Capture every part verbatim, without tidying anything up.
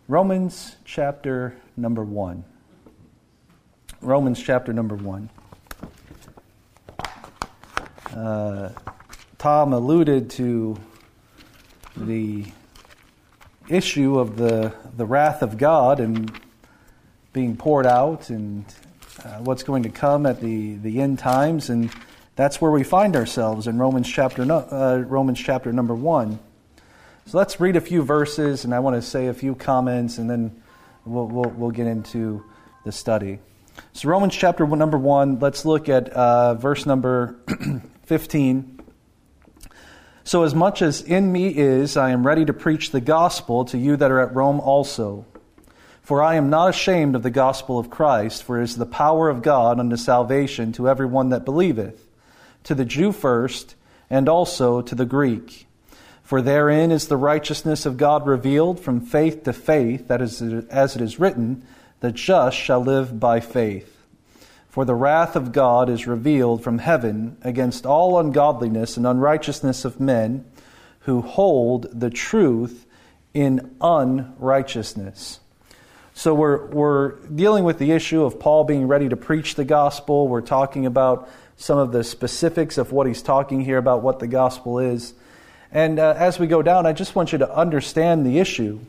Romans chapter number one. Romans chapter number one. Uh, Tom alluded to the issue of the, the wrath of God and being poured out and uh, what's going to come at the, the end times, and that's where we find ourselves in Romans chapter no, uh, Romans chapter number one. So let's read a few verses, and I want to say a few comments, and then we'll we'll, we'll get into the study. So Romans chapter number one, let's look at uh, verse number fifteen. So as much as in me is, I am ready to preach the gospel to you that are at Rome also. For I am not ashamed of the gospel of Christ, for it is the power of God unto salvation to everyone that believeth, to the Jew first, and also to the Greek. For therein is the righteousness of God revealed from faith to faith, that is, as it is written, the just shall live by faith. For the wrath of God is revealed from heaven against all ungodliness and unrighteousness of men who hold the truth in unrighteousness. So we're we're dealing with the issue of Paul being ready to preach the gospel. We're talking about some of the specifics of what he's talking here about what the gospel is. And uh, as we go down, I just want you to understand the issue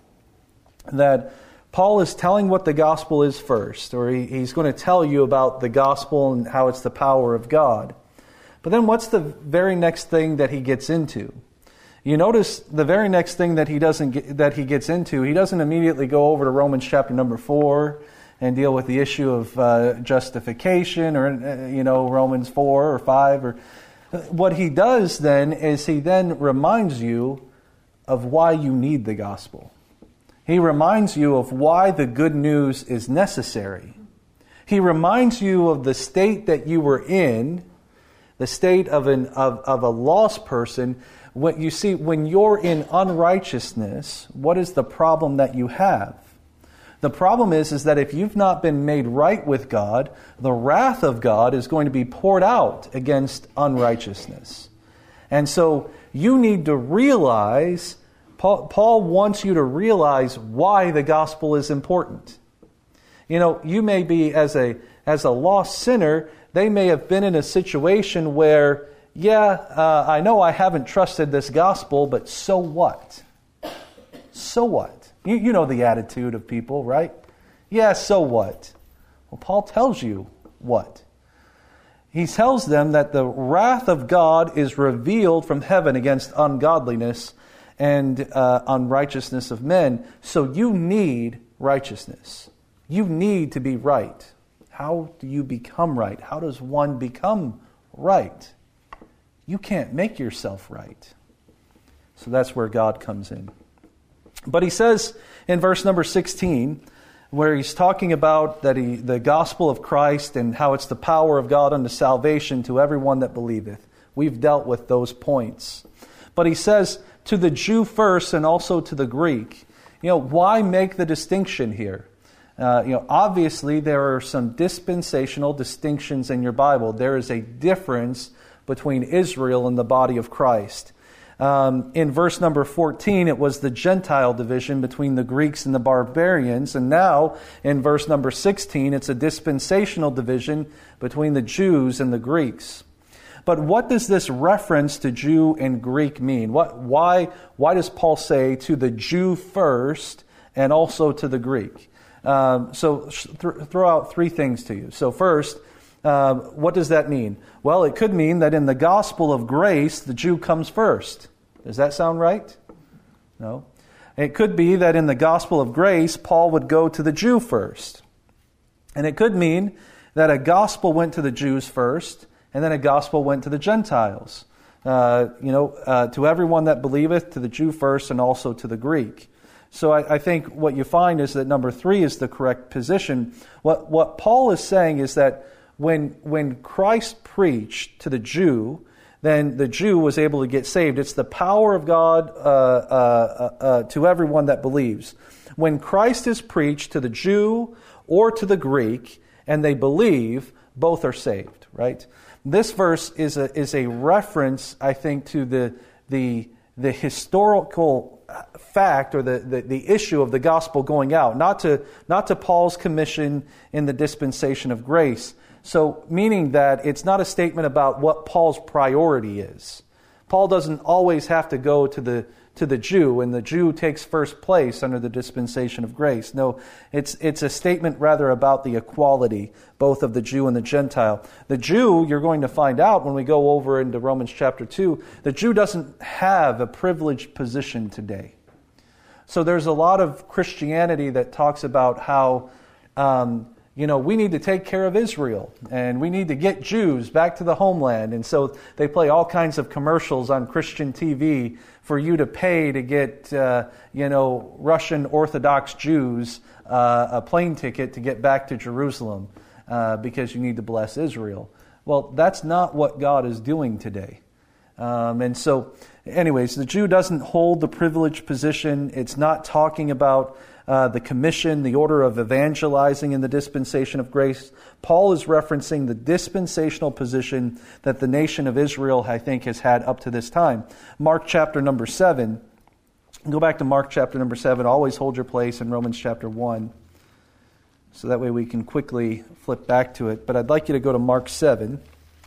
that Paul is telling what the gospel is first, or he, he's going to tell you about the gospel and how it's the power of God. But then what's the very next thing that he gets into? You notice the very next thing that he doesn't get, that he gets into, he doesn't immediately go over to Romans chapter number four and deal with the issue of uh, justification, or uh, you know Romans four or five. Or what he does then is he then reminds you of why you need the gospel. He reminds you of why the good news is necessary. He reminds you of the state that you were in, the state of an of, of a lost person. What you see, when you're in unrighteousness, what is the problem that you have? The problem is, is that if you've not been made right with God, the wrath of God is going to be poured out against unrighteousness. And so you need to realize, Paul, Paul wants you to realize why the gospel is important. You know, you may be, as a as a lost sinner, they may have been in a situation where, yeah, uh, I know I haven't trusted this gospel, but so what? So what? You, you know the attitude of people, right? Yeah, so what? Well, Paul tells you what. He tells them that the wrath of God is revealed from heaven against ungodliness and uh, unrighteousness of men. So you need righteousness. You need to be right. How do you become right? How does one become right? You can't make yourself right. So that's where God comes in. But he says in verse number sixteen, where he's talking about that he, the gospel of Christ and how it's the power of God unto salvation to everyone that believeth. We've dealt with those points. But he says to the Jew first and also to the Greek. You know, why make the distinction here? Uh, you know, obviously there are some dispensational distinctions in your Bible. There is a difference between Israel and the body of Christ. Um, in verse number fourteen, it was the Gentile division between the Greeks and the barbarians. And now, in verse number sixteen, it's a dispensational division between the Jews and the Greeks. But what does this reference to Jew and Greek mean? What, why, why does Paul say to the Jew first and also to the Greek? Um, so th- throw out three things to you. So first, Uh, what does that mean? Well, it could mean that in the gospel of grace, the Jew comes first. Does that sound right? No. It could be that in the gospel of grace, Paul would go to the Jew first. And it could mean that a gospel went to the Jews first, and then a gospel went to the Gentiles. Uh, you know, uh, to everyone that believeth, to the Jew first, and also to the Greek. So I, I think what you find is that number three is the correct position. What, what Paul is saying is that When when Christ preached to the Jew, then the Jew was able to get saved. It's the power of God uh, uh, uh, to everyone that believes. When Christ is preached to the Jew or to the Greek, and they believe, both are saved. Right? This verse is a is a reference, I think, to the the the historical fact or the, the, the issue of the gospel going out, not to, not to Paul's commission in the dispensation of grace. So, meaning that it's not a statement about what Paul's priority is. Paul doesn't always have to go to the to the Jew, and the Jew takes first place under the dispensation of grace. No, it's it's a statement rather about the equality, both of the Jew and the Gentile. The Jew, you're going to find out when we go over into Romans chapter two, the Jew doesn't have a privileged position today. So there's a lot of Christianity that talks about how, um, you know, we need to take care of Israel, and we need to get Jews back to the homeland. And so they play all kinds of commercials on Christian T V for you to pay to get, uh, you know, Russian Orthodox Jews uh, a plane ticket to get back to Jerusalem uh, because you need to bless Israel. Well, that's not what God is doing today. Um, and so, anyways, the Jew doesn't hold the privileged position. It's not talking about Uh, the commission, the order of evangelizing in the dispensation of grace. Paul is referencing the dispensational position that the nation of Israel, I think, has had up to this time. Mark chapter number seven. Go back to Mark chapter number seven. Always hold your place in Romans chapter one. So that way we can quickly flip back to it. But I'd like you to go to Mark seven.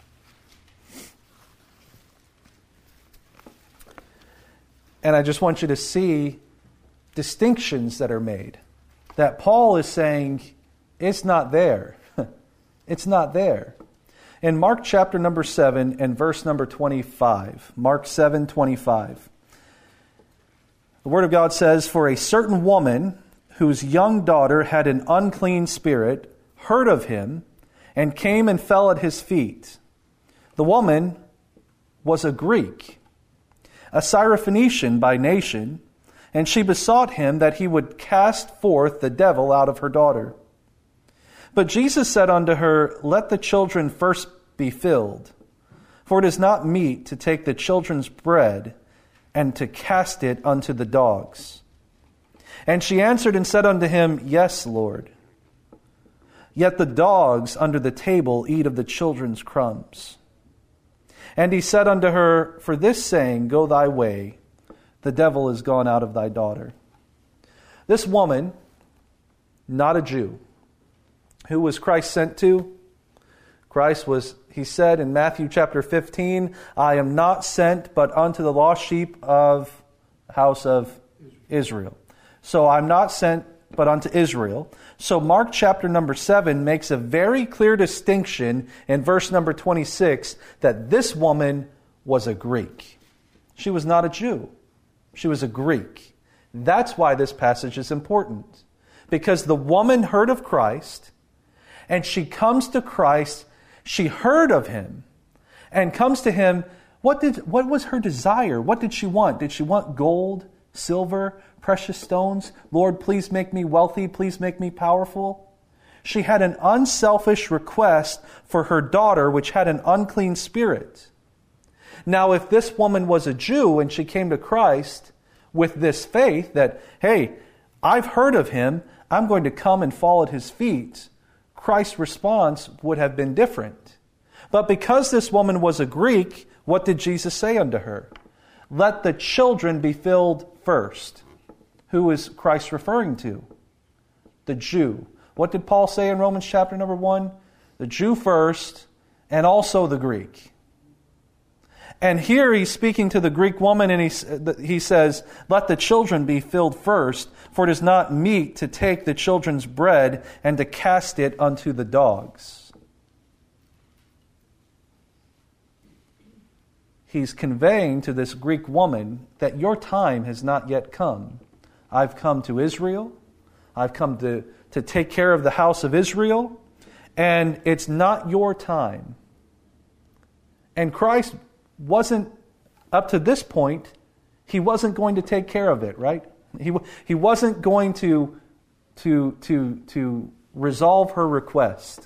And I just want you to see distinctions that are made. That Paul is saying, it's not there. It's not there. In Mark chapter number seven and verse number twenty-five, Mark seven twenty-five, the Word of God says, "For a certain woman whose young daughter had an unclean spirit heard of him and came and fell at his feet. The woman was a Greek, a Syrophoenician by nation, and she besought him that he would cast forth the devil out of her daughter. But Jesus said unto her, Let the children first be filled, for it is not meet to take the children's bread and to cast it unto the dogs. And she answered and said unto him, Yes, Lord. Yet the dogs under the table eat of the children's crumbs. And he said unto her, For this saying, go thy way. The devil is gone out of thy daughter." This woman, not a Jew, who was Christ sent to? Christ was, he said in Matthew chapter fifteen, I am not sent but unto the lost sheep of the house of Israel. So I'm not sent but unto Israel. So Mark chapter number seven makes a very clear distinction in verse number twenty-six that this woman was a Greek. She was not a Jew. She was a Greek. That's why this passage is important. Because the woman heard of Christ, and she comes to Christ, she heard of him, and comes to him. What did what was her desire? What did she want? Did she want gold, silver, precious stones? Lord, please make me wealthy, please make me powerful. She had an unselfish request for her daughter, which had an unclean spirit. Now, if this woman was a Jew and she came to Christ with this faith that, hey, I've heard of him, I'm going to come and fall at his feet, Christ's response would have been different. But because this woman was a Greek, what did Jesus say unto her? Let the children be filled first. Who is Christ referring to? The Jew. What did Paul say in Romans chapter number one? The Jew first, and also the Greek. And here he's speaking to the Greek woman, and he, he says, Let the children be filled first, for it is not meet to take the children's bread and to cast it unto the dogs. He's conveying to this Greek woman that your time has not yet come. I've come to Israel. I've come to, to take care of the house of Israel. And it's not your time. And Christ wasn't, up to this point, he wasn't going to take care of it, right? He he wasn't going to, to, to, to resolve her request.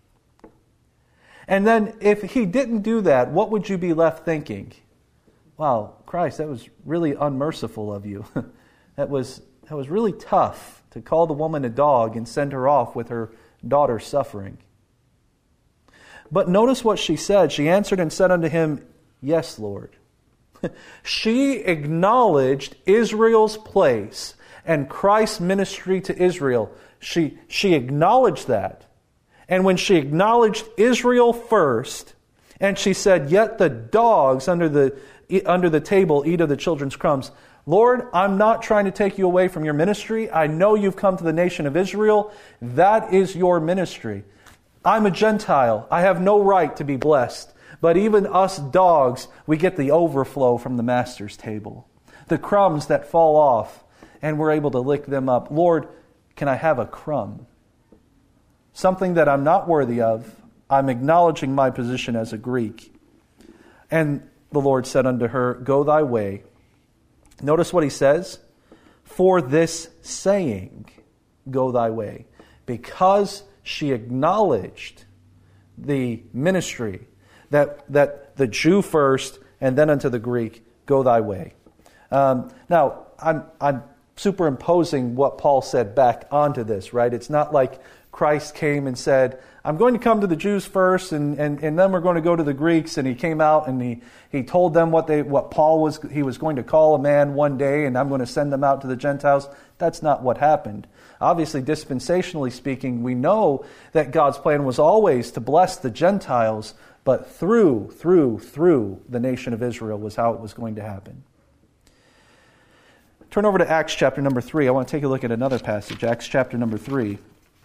And then if he didn't do that, what would you be left thinking? Wow, Christ, that was really unmerciful of you. that was that was really tough to call the woman a dog and send her off with her daughter suffering. But notice what she said. She answered and said unto him, Yes, Lord. She acknowledged Israel's place and Christ's ministry to Israel. She, she acknowledged that. And when she acknowledged Israel first, and she said, yet the dogs under the, under the table eat of the children's crumbs. Lord, I'm not trying to take you away from your ministry. I know you've come to the nation of Israel. That is your ministry. I'm a Gentile. I have no right to be blessed. But even us dogs, we get the overflow from the master's table. The crumbs that fall off, and we're able to lick them up. Lord, can I have a crumb? Something that I'm not worthy of. I'm acknowledging my position as a Greek. And the Lord said unto her, go thy way. Notice what he says. For this saying, go thy way. Because she acknowledged the ministry, that, that the Jew first, and then unto the Greek, go thy way. Um, now, I'm, I'm superimposing what Paul said back onto this, right? It's not like Christ came and said, I'm going to come to the Jews first, and, and, and then we're going to go to the Greeks. And he came out and he, he told them what they what Paul was he was going to call a man one day, and I'm going to send them out to the Gentiles. That's not what happened. Obviously, dispensationally speaking, we know that God's plan was always to bless the Gentiles, but through, through, through the nation of Israel was how it was going to happen. Turn over to Acts chapter number three. I want to take a look at another passage, Acts chapter number three.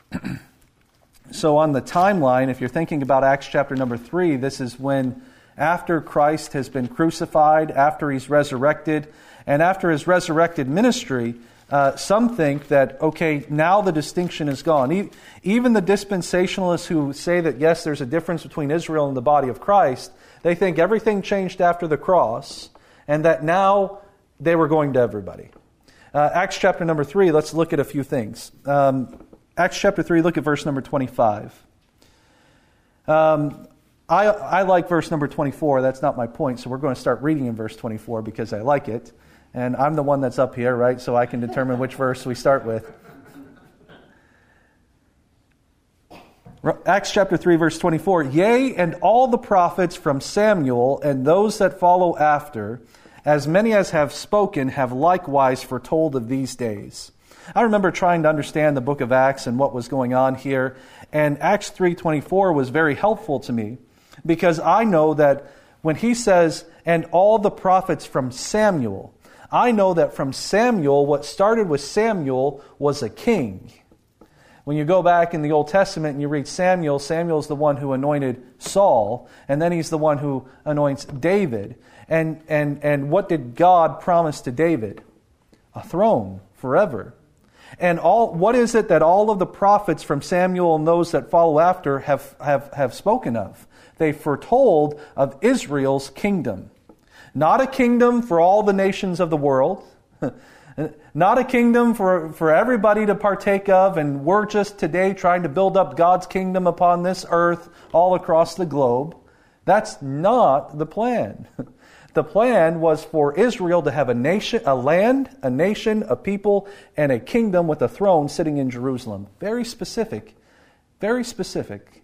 So on the timeline, if you're thinking about Acts chapter number three, this is when after Christ has been crucified, after he's resurrected, and after his resurrected ministry, uh, some think that, okay, now the distinction is gone. E- even the dispensationalists who say that, yes, there's a difference between Israel and the body of Christ, they think everything changed after the cross, and that now they were going to everybody. Uh, Acts chapter number three, let's look at a few things. Um, Acts chapter three, look at verse number twenty-five. Um, I, I like verse number twenty-four. That's not my point, so we're going to start reading in verse twenty-four because I like it. And I'm the one that's up here, right? So I can determine which verse we start with. Acts chapter three, verse twenty-four. Yea, and all the prophets from Samuel and those that follow after, as many as have spoken, have likewise foretold of these days. I remember trying to understand the book of Acts and what was going on here, and Acts three twenty-four was very helpful to me because I know that when he says, and all the prophets from Samuel, I know that from Samuel, what started with Samuel was a king. When you go back in the Old Testament and you read Samuel, Samuel's the one who anointed Saul, and then he's the one who anoints David. And, and, and what did God promise to David? A throne forever. And all what is it that all of the prophets from Samuel and those that follow after have, have, have spoken of? They foretold of Israel's kingdom. Not a kingdom for all the nations of the world. Not a kingdom for, for everybody to partake of, and we're just today trying to build up God's kingdom upon this earth all across the globe. That's not the plan. The plan was for Israel to have a nation, a land, a nation, a people, and a kingdom with a throne sitting in Jerusalem. Very specific. Very specific.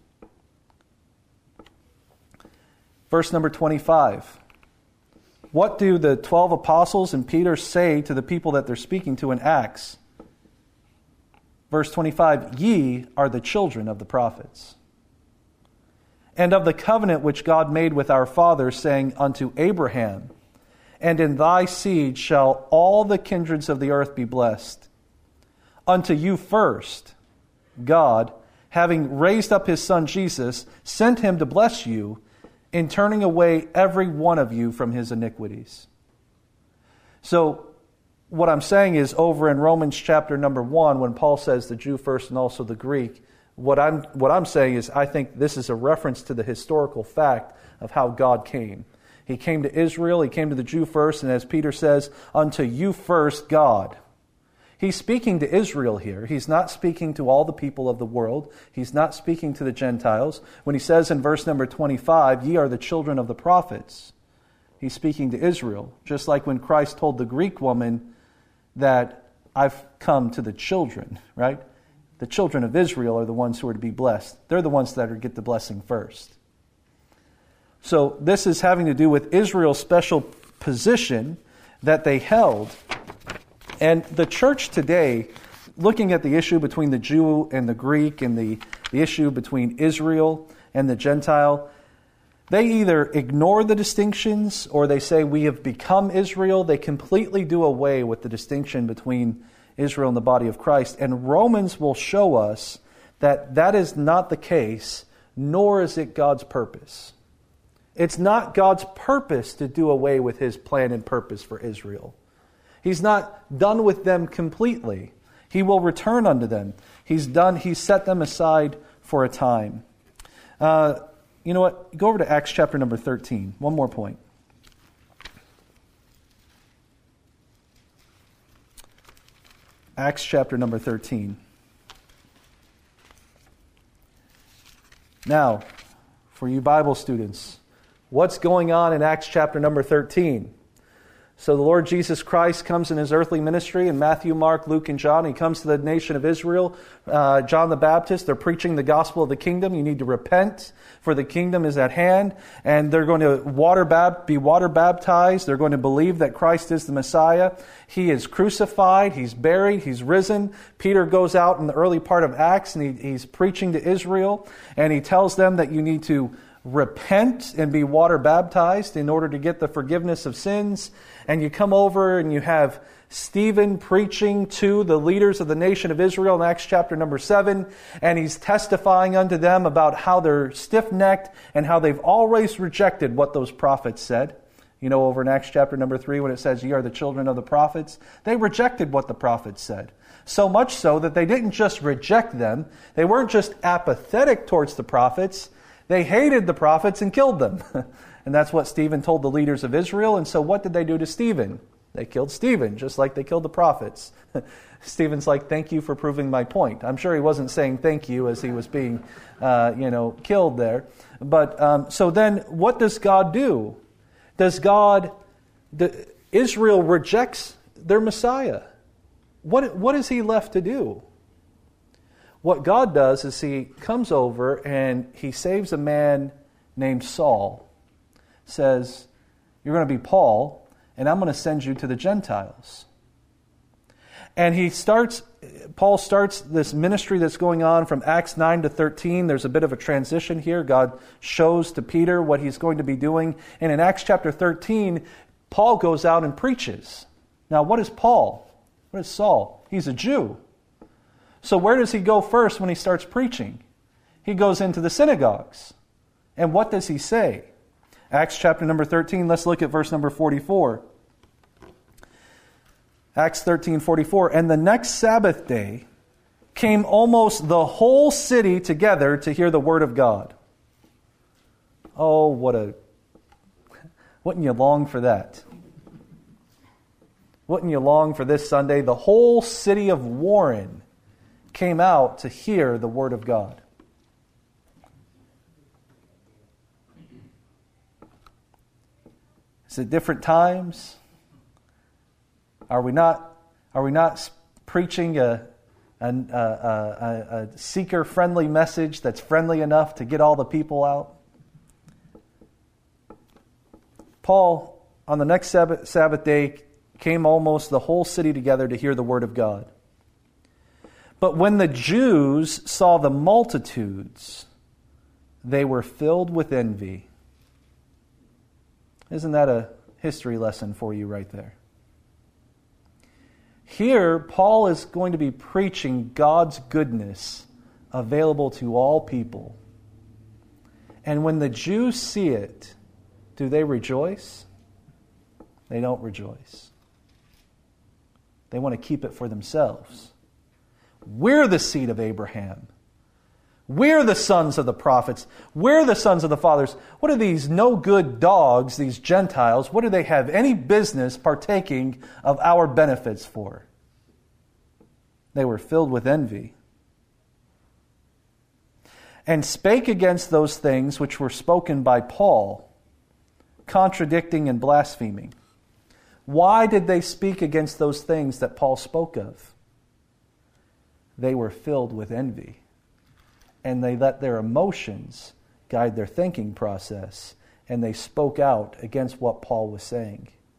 Verse number twenty-five. What do the twelve apostles and Peter say to the people that they're speaking to in Acts? Verse twenty-five, ye are the children of the prophets, and of the covenant which God made with our fathers, saying unto Abraham, and in thy seed shall all the kindreds of the earth be blessed. Unto you first, God, having raised up his Son Jesus, sent him to bless you, in turning away every one of you from his iniquities. So, what I'm saying is, over in Romans chapter number one, when Paul says the Jew first and also the Greek, what I'm what I'm saying is, I think this is a reference to the historical fact of how God came. He came to Israel, he came to the Jew first, and as Peter says, unto you first, God. He's speaking to Israel here. He's not speaking to all the people of the world. He's not speaking to the Gentiles. When he says in verse number twenty-five, ye are the children of the prophets, he's speaking to Israel. Just like when Christ told the Greek woman that I've come to the children, right? The children of Israel are the ones who are to be blessed. They're the ones that are to get the blessing first. So this is having to do with Israel's special position that they held. And the church today, looking at the issue between the Jew and the Greek and the, the issue between Israel and the Gentile, they either ignore the distinctions or they say we have become Israel. They completely do away with the distinction between Israel and the body of Christ. And Romans will show us that that is not the case, nor is it God's purpose. It's not God's purpose to do away with His plan and purpose for Israel. He's not done with them completely. He will return unto them. He's done. He's set them aside for a time. Uh, you know what? Go over to Acts chapter number thirteen. One more point. Acts chapter number thirteen. Now, for you Bible students, what's going on in Acts chapter number thirteen? So the Lord Jesus Christ comes in His earthly ministry in Matthew, Mark, Luke, and John. He comes to the nation of Israel. Uh, John the Baptist, they're preaching the gospel of the kingdom. You need to repent, for the kingdom is at hand. And they're going to water bab- be water baptized. They're going to believe that Christ is the Messiah. He is crucified. He's buried. He's risen. Peter goes out in the early part of Acts, and he, he's preaching to Israel. And he tells them that you need to repent and be water baptized in order to get the forgiveness of sins. And you come over and you have Stephen preaching to the leaders of the nation of Israel in Acts chapter number seven, and he's testifying unto them about how they're stiff-necked and how they've always rejected what those prophets said. You know, over in Acts chapter number three when it says, ye are the children of the prophets, they rejected what the prophets said. So much so that they didn't just reject them, they weren't just apathetic towards the prophets, they hated the prophets and killed them. And that's what Stephen told the leaders of Israel. And so what did they do to Stephen? They killed Stephen, just like they killed the prophets. Stephen's like, thank you for proving my point. I'm sure he wasn't saying thank you as he was being, uh, you know, killed there. But um, so then what does God do? Does God, the, Israel rejects their Messiah. What, what is he left to do? What God does is He comes over and He saves a man named Saul. Says, you're going to be Paul, and I'm going to send you to the Gentiles. And he starts, Paul starts this ministry that's going on from Acts nine to thirteen. There's a bit of a transition here. God shows to Peter what he's going to be doing. And in Acts chapter thirteen, Paul goes out and preaches. Now, what is Paul? What is Saul? He's a Jew. So where does he go first when he starts preaching? He goes into the synagogues. And what does he say? Acts chapter number thirteen, let's look at verse number forty-four. Acts thirteen forty-four. And the next Sabbath day came almost the whole city together to hear the word of God. Oh, what a... Wouldn't you long for that? Wouldn't you long for this Sunday? The whole city of Warren came out to hear the word of God. Is it different times? Are we not? Are we not preaching a a, a, a, a seeker-friendly message that's friendly enough to get all the people out? Paul, on the next Sabbath, Sabbath day, came almost the whole city together to hear the word of God. But when the Jews saw the multitudes, they were filled with envy. Isn't that a history lesson for you right there? Here, Paul is going to be preaching God's goodness available to all people. And when the Jews see it, do they rejoice? They don't rejoice. They want to keep it for themselves. We're the seed of Abraham. We're the sons of the prophets. We're the sons of the fathers. What are these no good dogs, these Gentiles? What do they have any business partaking of our benefits for? They were filled with envy. And spake against those things which were spoken by Paul, contradicting and blaspheming. Why did they speak against those things that Paul spoke of? They were filled with envy. And they let their emotions guide their thinking process. And they spoke out against what Paul was saying.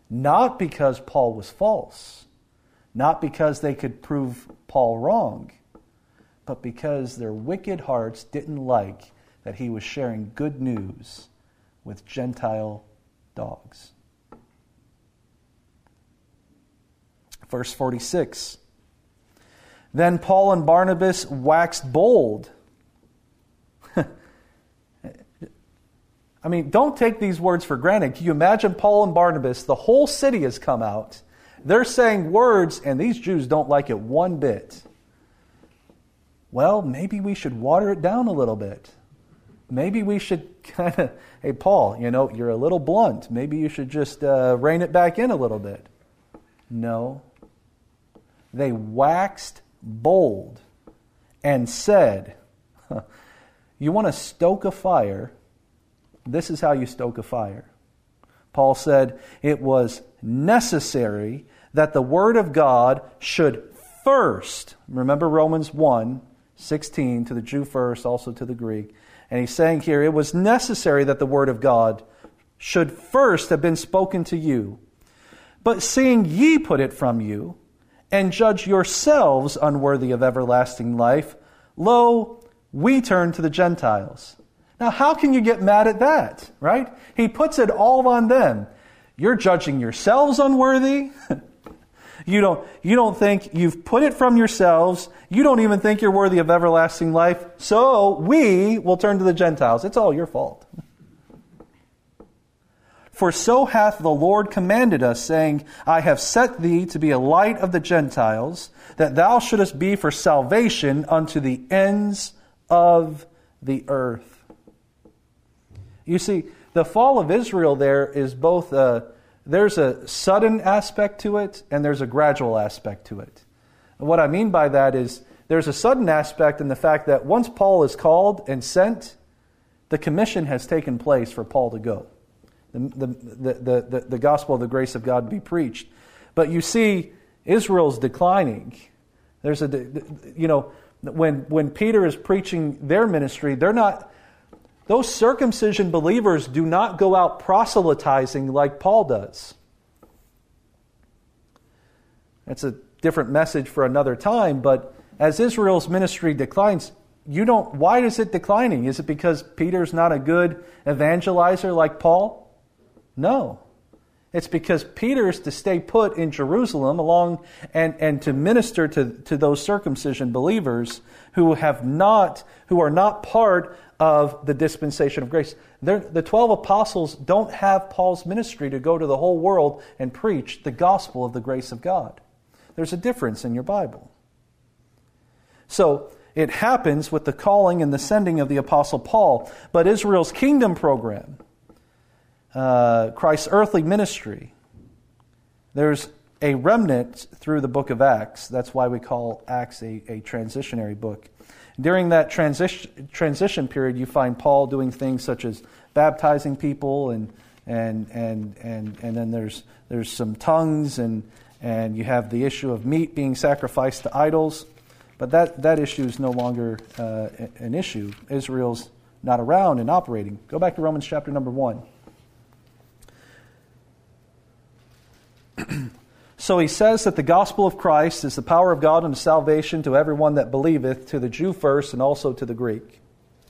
Not because Paul was false, not because they could prove Paul wrong, but because their wicked hearts didn't like that he was sharing good news with Gentile dogs. Verse forty-six. Then Paul and Barnabas waxed bold. I mean, don't take these words for granted. Can you imagine Paul and Barnabas? The whole city has come out. They're saying words, and these Jews don't like it one bit. Well, maybe we should water it down a little bit. Maybe we should kind of, hey, Paul, you know, you're a little blunt. Maybe you should just uh, rein it back in a little bit. No. They waxed bold and said, you want to stoke a fire? This is how you stoke a fire. Paul said it was necessary that the word of God should first, remember Romans one sixteen, to the Jew first, also to the Greek. And he's saying here, it was necessary that the word of God should first have been spoken to you. But seeing ye put it from you, and judge yourselves unworthy of everlasting life, lo, we turn to the Gentiles. Now, how can you get mad at that, right? He puts it all on them. You're judging yourselves unworthy. You don't, you don't think you've put it from yourselves. You don't even think you're worthy of everlasting life. So we will turn to the Gentiles. It's all your fault. For so hath the Lord commanded us, saying, I have set thee to be a light of the Gentiles, that thou shouldest be for salvation unto the ends of the earth. You see, the fall of Israel there is both a, there's a sudden aspect to it and there's a gradual aspect to it. And what I mean by that is there's a sudden aspect in the fact that once Paul is called and sent, the commission has taken place for Paul to go. The, the, the, the, the gospel of the grace of God be preached. But you see, Israel's declining. There's a, you know, when, when Peter is preaching their ministry, they're not... Those circumcision believers do not go out proselytizing like Paul does. That's a different message for another time, but as Israel's ministry declines, you don't, why is it declining? Is it because Peter's not a good evangelizer like Paul? No. It's because Peter is to stay put in Jerusalem along and, and to minister to, to those circumcision believers who have not, who are not part of the dispensation of grace. They're, the twelve apostles don't have Paul's ministry to go to the whole world and preach the gospel of the grace of God. There's a difference in your Bible. So it happens with the calling and the sending of the apostle Paul, but Israel's kingdom program, uh, Christ's earthly ministry, there's a remnant through the book of Acts. That's why we call Acts a, a transitionary book. During that transition transition period, you find Paul doing things such as baptizing people, and and and and and then there's there's some tongues, and and you have the issue of meat being sacrificed to idols. But that that issue is no longer uh, an issue. Israel's not around and operating. Go back to Romans chapter number one. So he says that the gospel of Christ is the power of God unto salvation to everyone that believeth, to the Jew first and also to the Greek.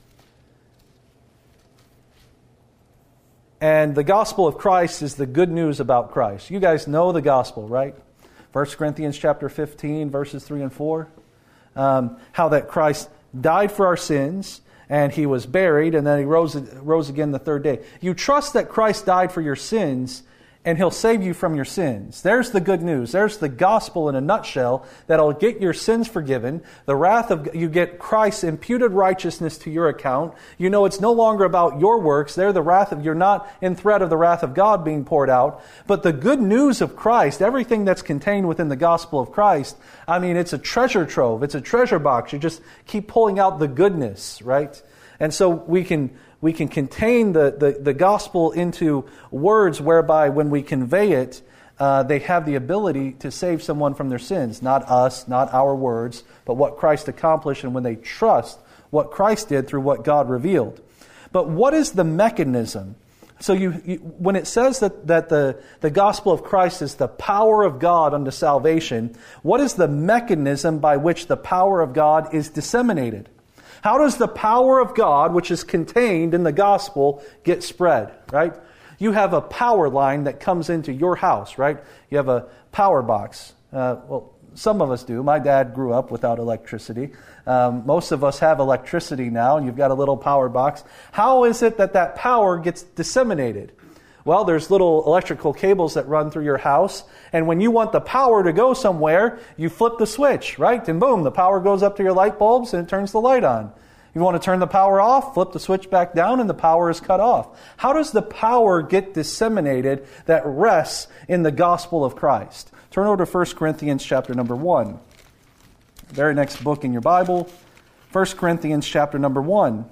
And the gospel of Christ is the good news about Christ. You guys know the gospel, right? First Corinthians chapter fifteen, verses three and four. Um, how that Christ died for our sins, and he was buried, and then he rose, rose again the third day. You trust that Christ died for your sins, and he'll save you from your sins. There's the good news. There's the gospel in a nutshell that'll get your sins forgiven. The wrath of you get Christ's imputed righteousness to your account. You know it's no longer about your works. They're the wrath of you're not in threat of the wrath of God being poured out. But the good news of Christ, everything that's contained within the gospel of Christ, I mean, it's a treasure trove. It's a treasure box. You just keep pulling out the goodness, right? And so we can We can contain the, the, the gospel into words whereby when we convey it, uh, they have the ability to save someone from their sins. Not us, not our words, but what Christ accomplished, and when they trust what Christ did through what God revealed. But what is the mechanism So you, you when it says that, that the, the gospel of Christ is the power of God unto salvation, what is the mechanism by which the power of God is disseminated? How does the power of God, which is contained in the gospel, get spread, right? You have a power line that comes into your house, right? You have a power box. Uh, well, some of us do. My dad grew up without electricity. Um, most of us have electricity now, and you've got a little power box. How is it that that power gets disseminated? Well, there's little electrical cables that run through your house, and when you want the power to go somewhere, you flip the switch, right? And boom, the power goes up to your light bulbs, and it turns the light on. You want to turn the power off, flip the switch back down, and the power is cut off. How does the power get disseminated that rests in the gospel of Christ? Turn over to First Corinthians chapter number one. The very next book in your Bible, First Corinthians chapter number one.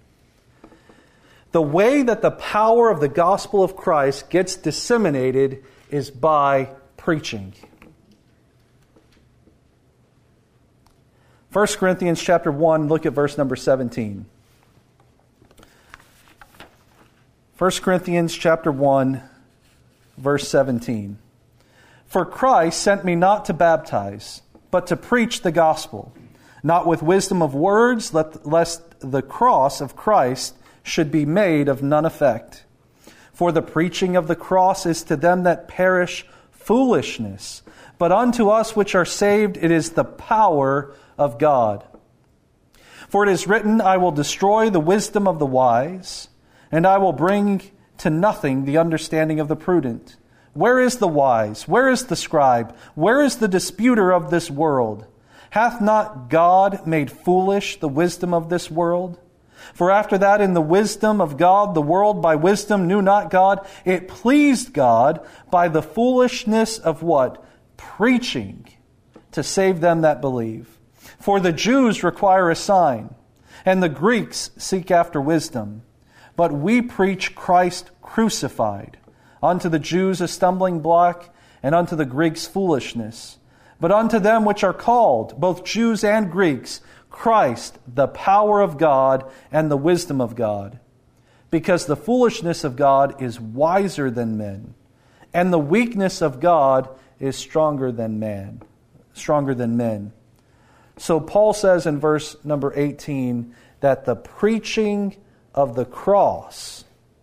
The way that the power of the gospel of Christ gets disseminated is by preaching. First Corinthians chapter one, look at verse number seventeen. First Corinthians chapter one, verse seventeen. For Christ sent me not to baptize, but to preach the gospel, not with wisdom of words, lest the cross of Christ should be made of none effect. For the preaching of the cross is to them that perish foolishness, but unto us which are saved it is the power of God. For it is written, I will destroy the wisdom of the wise, and I will bring to nothing the understanding of the prudent. Where is the wise? Where is the scribe? Where is the disputer of this world? Hath not God made foolish the wisdom of this world? For after that, in the wisdom of God, the world by wisdom knew not God. It pleased God by the foolishness of what? Preaching, to save them that believe. For the Jews require a sign, and the Greeks seek after wisdom. But we preach Christ crucified, unto the Jews a stumbling block, and unto the Greeks foolishness. But unto them which are called, both Jews and Greeks, Christ, the power of God and the wisdom of God. Because the foolishness of God is wiser than men, and the weakness of God is stronger than man, stronger than men. So Paul says in verse number eighteen that the preaching of the cross,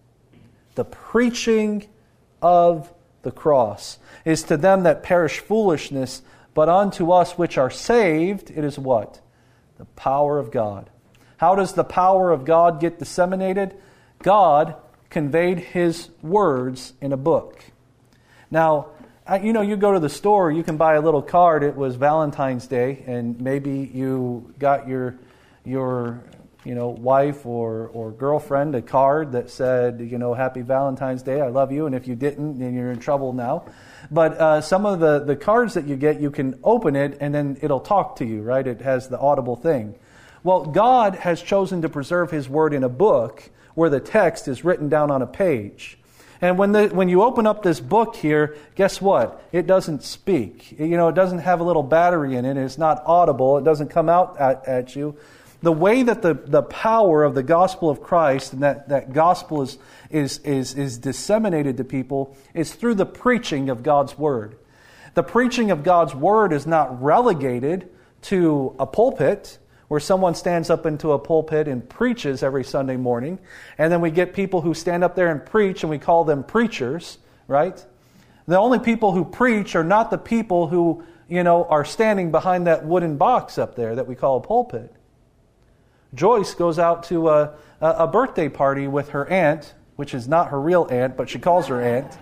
the preaching of the cross is to them that perish foolishness, but unto us which are saved, it is what? The power of God. How does the power of God get disseminated? God conveyed His words in a book. Now, you know, you go to the store, you can buy a little card. It was Valentine's Day, and maybe you got your your you know wife or or girlfriend a card that said, you know, Happy Valentine's Day, I love you. And if you didn't, then you're in trouble now. But uh, some of the the cards that you get, you can open it and then it'll talk to you, right? It has the audible thing. Well, God has chosen to preserve His word in a book where the text is written down on a page. And when the, when you open up this book here, guess what? It doesn't speak. You know, it doesn't have a little battery in it. It's not audible. It doesn't come out at, at you. The way that the, the power of the gospel of Christ and that, that gospel is, is, is, is disseminated to people is through the preaching of God's word. The preaching of God's word is not relegated to a pulpit, where someone stands up into a pulpit and preaches every Sunday morning, and then we get people who stand up there and preach, and we call them preachers, right? The only people who preach are not the people who, you know, are standing behind that wooden box up there that we call a pulpit. Joyce goes out to a, a birthday party with her aunt, which is not her real aunt, but she calls her aunt,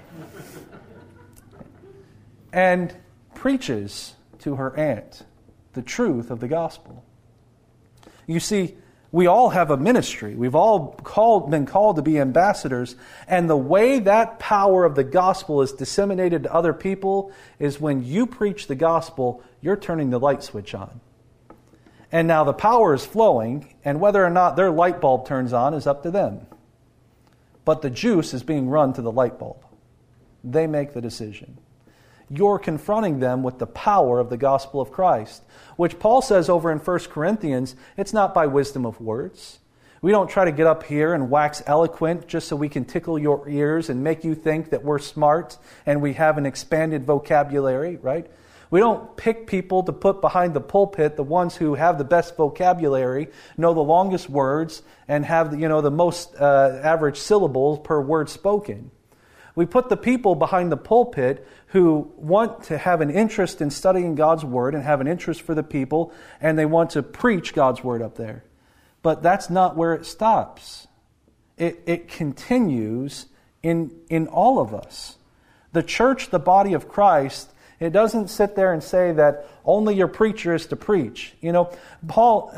and preaches to her aunt the truth of the gospel. You see, we all have a ministry. We've all called, been called to be ambassadors. And the way that power of the gospel is disseminated to other people is when you preach the gospel, you're turning the light switch on. And now the power is flowing, and whether or not their light bulb turns on is up to them. But the juice is being run to the light bulb. They make the decision. You're confronting them with the power of the gospel of Christ, which Paul says over in First Corinthians, it's not by wisdom of words. We don't try to get up here and wax eloquent just so we can tickle your ears and make you think that we're smart and we have an expanded vocabulary, right? We don't pick people to put behind the pulpit, the ones who have the best vocabulary, know the longest words, and have the, you know, the most uh, average syllables per word spoken. We put the people behind the pulpit who want to have an interest in studying God's Word and have an interest for the people, and they want to preach God's Word up there. But that's not where it stops. It, it continues in, in all of us. The church, the body of Christ, it doesn't sit there and say that only your preacher is to preach. You know, Paul,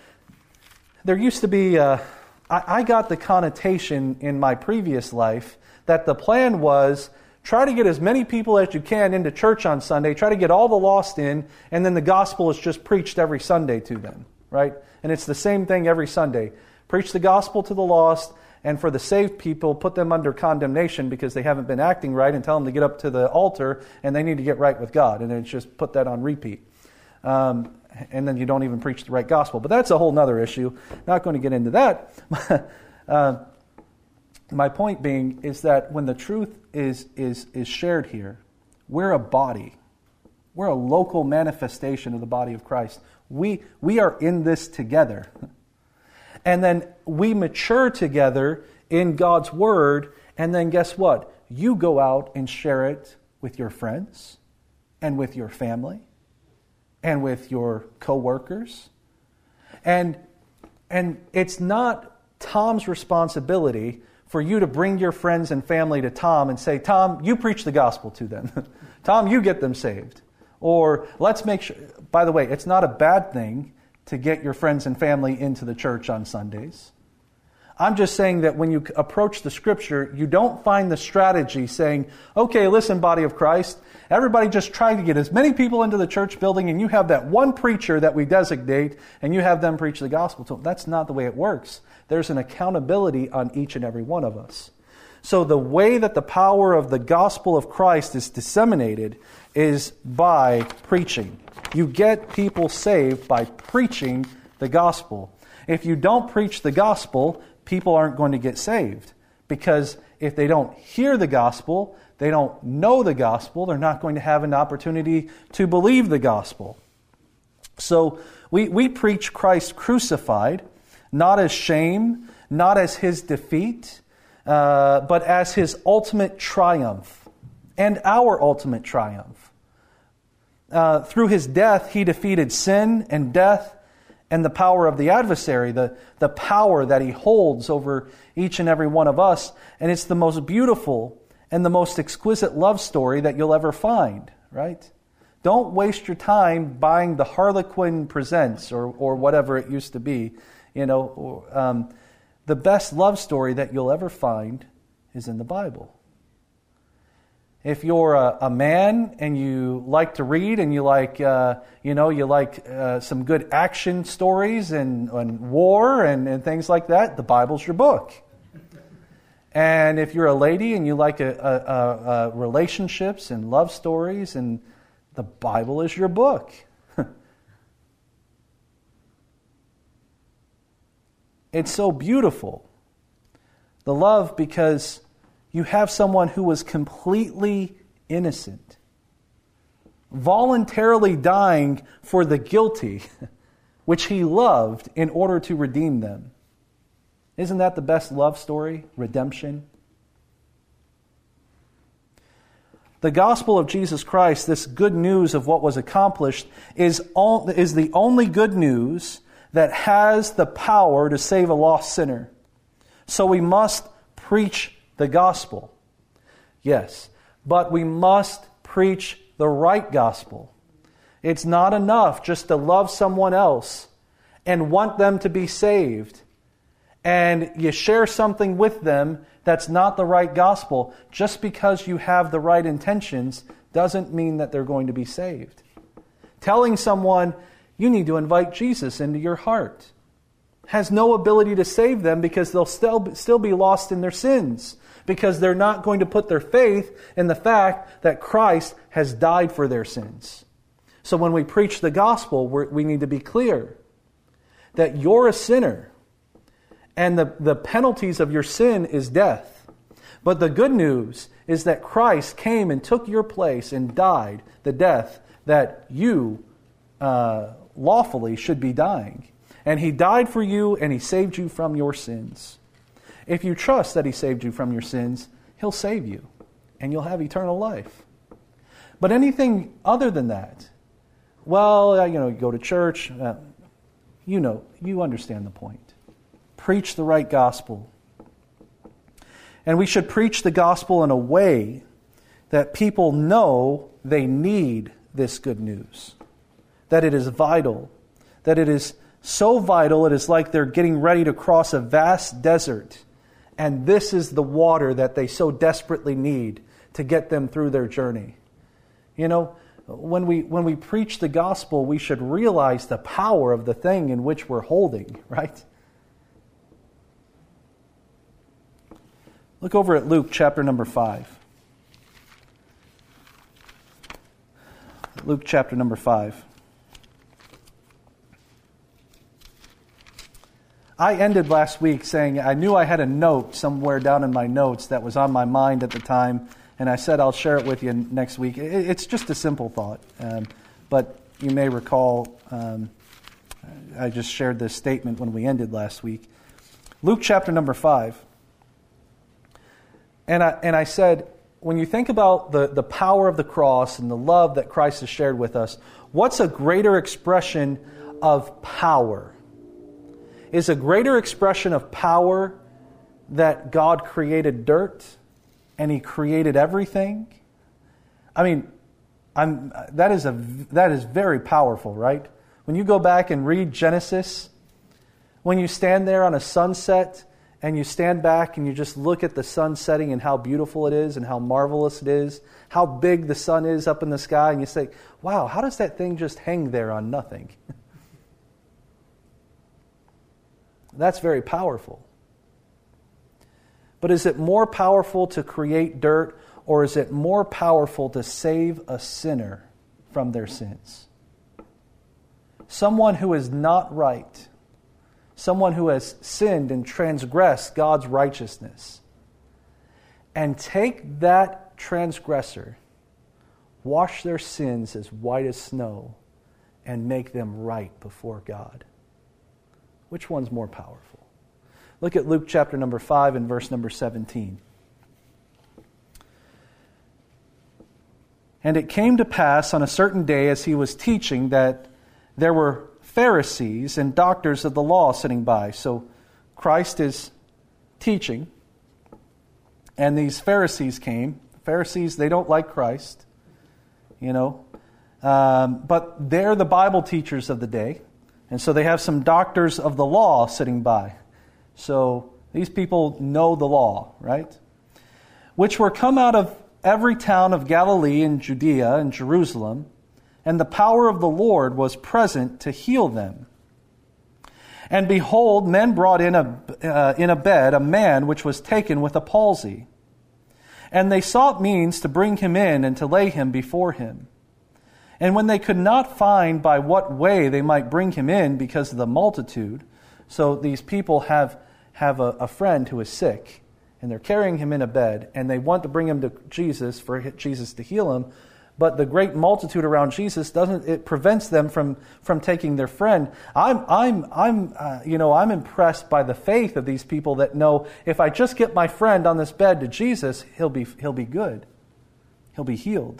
there used to be, uh, I, I got the connotation in my previous life that the plan was try to get as many people as you can into church on Sunday, try to get all the lost in, and then the gospel is just preached every Sunday to them, right? And it's the same thing every Sunday. Preach the gospel to the lost, and for the saved people, put them under condemnation because they haven't been acting right, and tell them to get up to the altar and they need to get right with God. And then just put that on repeat. Um, and then you don't even preach the right gospel. But that's a whole other issue. Not going to get into that. uh, my point being is that when the truth is, is, is shared here, we're a body. We're a local manifestation of the body of Christ. We, we are in this together. And then we mature together in God's Word, and then guess what? You go out and share it with your friends, and with your family, and with your co-workers. And, and it's not Tom's responsibility for you to bring your friends and family to Tom and say, Tom, you preach the gospel to them. Tom, you get them saved. Or let's make sure, by the way, it's not a bad thing to get your friends and family into the church on Sundays. I'm just saying that when you approach the Scripture, you don't find the strategy saying, okay, listen, body of Christ, everybody just try to get as many people into the church building, and you have that one preacher that we designate, and you have them preach the gospel to them. That's not the way it works. There's an accountability on each and every one of us. So the way that the power of the gospel of Christ is disseminated is by preaching. You get people saved by preaching the gospel. If you don't preach the gospel, people aren't going to get saved. Because if they don't hear the gospel, they don't know the gospel, they're not going to have an opportunity to believe the gospel. So we, we preach Christ crucified, not as shame, not as His defeat, uh, but as His ultimate triumph and our ultimate triumph. Uh, through His death, He defeated sin and death and the power of the adversary, the, the power that he holds over each and every one of us. And it's the most beautiful and the most exquisite love story that you'll ever find, right? Don't waste your time buying the Harlequin Presents or, or whatever it used to be. You know, or, um, the best love story that you'll ever find is in the Bible. If you're a, a man and you like to read and you like, uh, you know, you like uh, some good action stories and, and war and, and things like that, the Bible's your book. And if you're a lady and you like a, a, a, a relationships and love stories, and the Bible is your book. It's so beautiful. The love, because you have someone who was completely innocent, voluntarily dying for the guilty, which He loved in order to redeem them. Isn't that the best love story? Redemption. The gospel of Jesus Christ, this good news of what was accomplished, is, all, is the only good news that has the power to save a lost sinner. So we must preach the gospel. Yes, but we must preach the right gospel. It's not enough just to love someone else and want them to be saved, and you share something with them that's not the right gospel. Just because you have the right intentions doesn't mean that they're going to be saved. Telling someone you need to invite Jesus into your heart has no ability to save them, because they'll still, still be lost in their sins, because they're not going to put their faith in the fact that Christ has died for their sins. So when we preach the gospel, we're, we need to be clear that you're a sinner, And the, the penalties of your sin is death. But the good news is that Christ came and took your place and died the death that you uh, lawfully should be dying. And He died for you, and He saved you from your sins. If you trust that He saved you from your sins, He'll save you, and you'll have eternal life. But anything other than that, well, you know, you go to church, uh, you know, you understand the point. Preach the right gospel. And we should preach the gospel in a way that people know they need this good news. That it is vital. That it is so vital it is like they're getting ready to cross a vast desert. And this is the water that they so desperately need to get them through their journey. You know, when we when we preach the gospel, we should realize the power of the thing in which we're holding, right? Look over at Luke chapter number five. Luke chapter number five. I ended last week saying I knew I had a note somewhere down in my notes that was on my mind at the time, and I said I'll share it with you next week. It's just a simple thought, um, but you may recall um, I just shared this statement when we ended last week. Luke chapter number five. And I, and I said, when you think about the, the power of the cross and the love that Christ has shared with us, what's a greater expression of power? Is a greater expression of power that God created dirt and He created everything? I mean, I'm, that is a that is very powerful, right? When you go back and read Genesis, when you stand there on a sunset and you stand back and you just look at the sun setting and how beautiful it is and how marvelous it is, how big the sun is up in the sky, and you say, wow, how does that thing just hang there on nothing? That's very powerful. But is it more powerful to create dirt, or is it more powerful to save a sinner from their sins? Someone who is not right, someone who has sinned and transgressed God's righteousness, and take that transgressor, wash their sins as white as snow, and make them right before God. Which one's more powerful? Look at Luke chapter number five and verse number seventeen. And it came to pass on a certain day as He was teaching that there were Pharisees and doctors of the law sitting by. So Christ is teaching, and these Pharisees came. Pharisees, they don't like Christ, you know, um, but they're the Bible teachers of the day, and so they have some doctors of the law sitting by. So these people know the law, right? Which were come out of every town of Galilee and Judea and Jerusalem, and the power of the Lord was present to heal them. And behold, men brought in a uh, in a bed a man which was taken with a palsy. And they sought means to bring him in and to lay him before him. And when they could not find by what way they might bring him in because of the multitude, so these people have, have a, a friend who is sick, and they're carrying him in a bed, and they want to bring him to Jesus for Jesus to heal him, but the great multitude around Jesus doesn't. It prevents them from, from taking their friend. I'm I'm I'm uh, you know I'm impressed by the faith of these people that know if I just get my friend on this bed to Jesus, he'll be he'll be good, he'll be healed.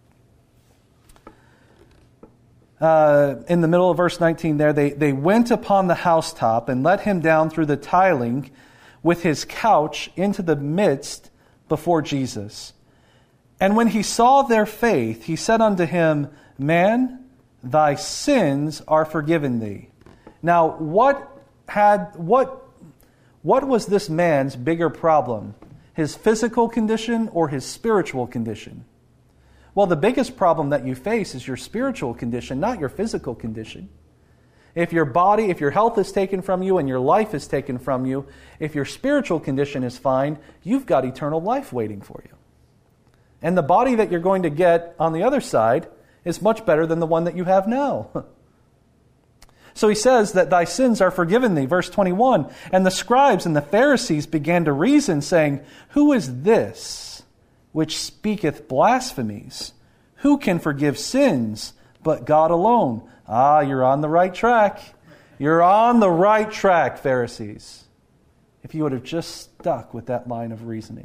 Uh, in the middle of verse nineteen, there they they went upon the housetop and let him down through the tiling, with his couch into the midst before Jesus. And when he saw their faith, he said unto him, Man, thy sins are forgiven thee. Now, what had what what was this man's bigger problem? His physical condition or his spiritual condition? Well, the biggest problem that you face is your spiritual condition, not your physical condition. If your body, if your health is taken from you and your life is taken from you, if your spiritual condition is fine, you've got eternal life waiting for you. And the body that you're going to get on the other side is much better than the one that you have now. So he says that thy sins are forgiven thee. Verse twenty-one, and the scribes and the Pharisees began to reason, saying, who is this which speaketh blasphemies? Who can forgive sins but God alone? Ah, you're on the right track. You're on the right track, Pharisees. If you would have just stuck with that line of reasoning.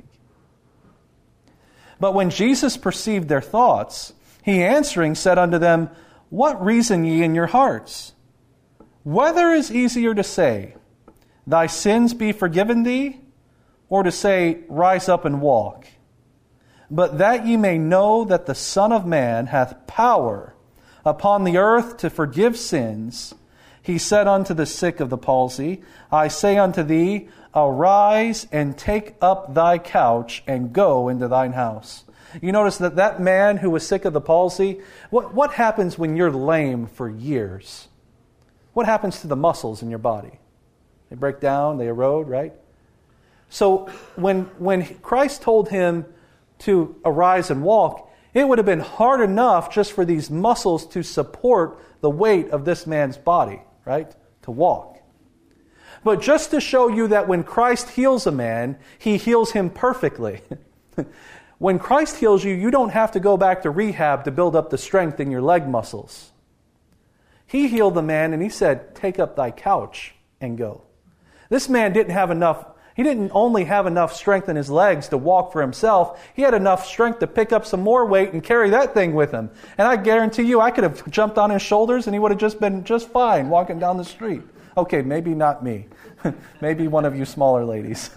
But when Jesus perceived their thoughts, he answering said unto them, what reason ye in your hearts? Whether is easier to say, thy sins be forgiven thee, or to say, rise up and walk? But that ye may know that the Son of Man hath power upon the earth to forgive sins, he said unto the sick of the palsy, I say unto thee, arise and take up thy couch and go into thine house. You notice that that man who was sick of the palsy, what, what happens when you're lame for years? What happens to the muscles in your body? They break down, they erode, right? So when, when Christ told him to arise and walk, it would have been hard enough just for these muscles to support the weight of this man's body, right? To walk. But just to show you that when Christ heals a man, he heals him perfectly. When Christ heals you, you don't have to go back to rehab to build up the strength in your leg muscles. He healed the man and he said, take up thy couch and go. This man didn't have enough, he didn't only have enough strength in his legs to walk for himself, he had enough strength to pick up some more weight and carry that thing with him. And I guarantee you, I could have jumped on his shoulders and he would have just been just fine walking down the street. Okay, maybe not me. Maybe one of you smaller ladies.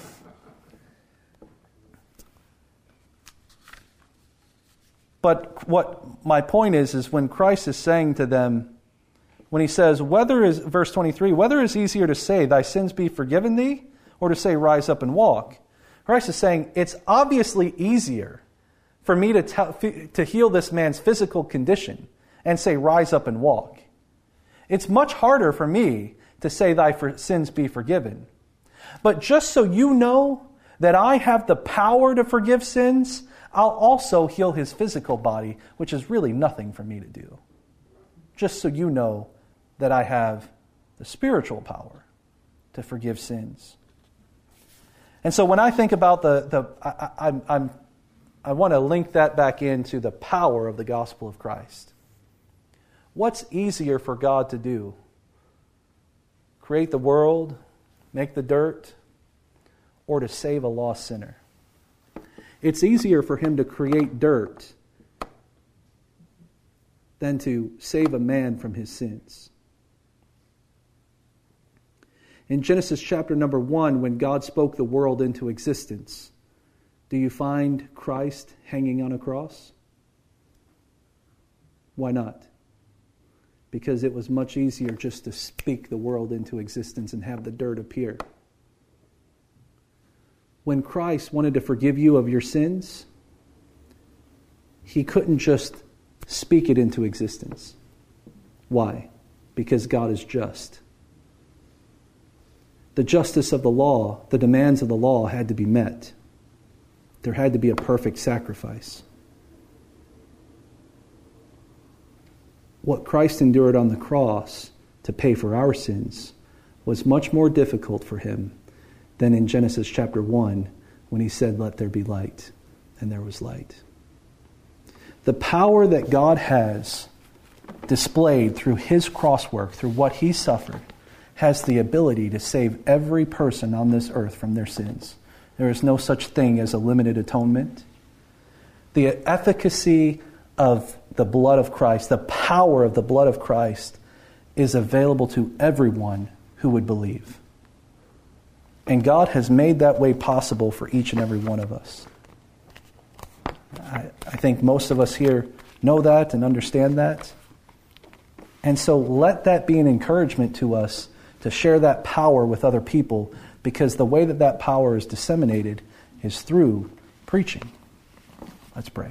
But what my point is, is when Christ is saying to them, when he says, whether is, verse twenty-three, whether is easier to say, thy sins be forgiven thee, or to say, rise up and walk? Christ is saying, it's obviously easier for me to, tell, to heal this man's physical condition and say, rise up and walk. It's much harder for me to say, thy for, sins be forgiven. But just so you know that I have the power to forgive sins, I'll also heal his physical body, which is really nothing for me to do. Just so you know that I have the spiritual power to forgive sins. And so when I think about the, the I, I, I'm, I want to link that back into the power of the gospel of Christ. What's easier for God to do? Create the world, make the dirt, or to save a lost sinner? It's easier for him to create dirt than to save a man from his sins. In Genesis chapter number one, when God spoke the world into existence, do you find Christ hanging on a cross? Why not? Because it was much easier just to speak the world into existence and have the dirt appear. When Christ wanted to forgive you of your sins, he couldn't just speak it into existence. Why? Because God is just. The justice of the law, the demands of the law had to be met. There had to be a perfect sacrifice. What Christ endured on the cross to pay for our sins was much more difficult for him than in Genesis chapter one when he said, let there be light, and there was light. The power that God has displayed through his cross work, through what he suffered, has the ability to save every person on this earth from their sins. There is no such thing as a limited atonement. The efficacy of the blood of Christ, the power of the blood of Christ, is available to everyone who would believe. And God has made that way possible for each and every one of us. I, I think most of us here know that and understand that. And so let that be an encouragement to us to share that power with other people, because the way that that power is disseminated is through preaching. Let's pray.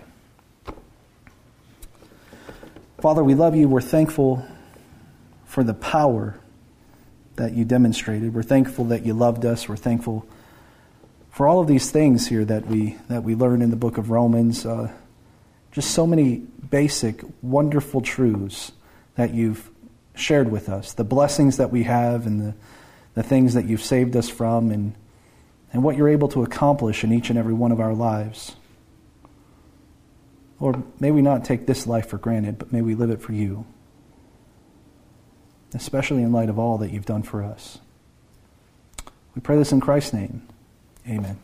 Father, we love you. We're thankful for the power that you demonstrated. We're thankful that you loved us. We're thankful for all of these things here that we that we learn in the book of Romans. Uh, just so many basic, wonderful truths that you've shared with us, the blessings that we have and the, the things that you've saved us from, and, and what you're able to accomplish in each and every one of our lives. Lord, may we not take this life for granted, but may we live it for you, especially in light of all that you've done for us. We pray this in Christ's name. Amen.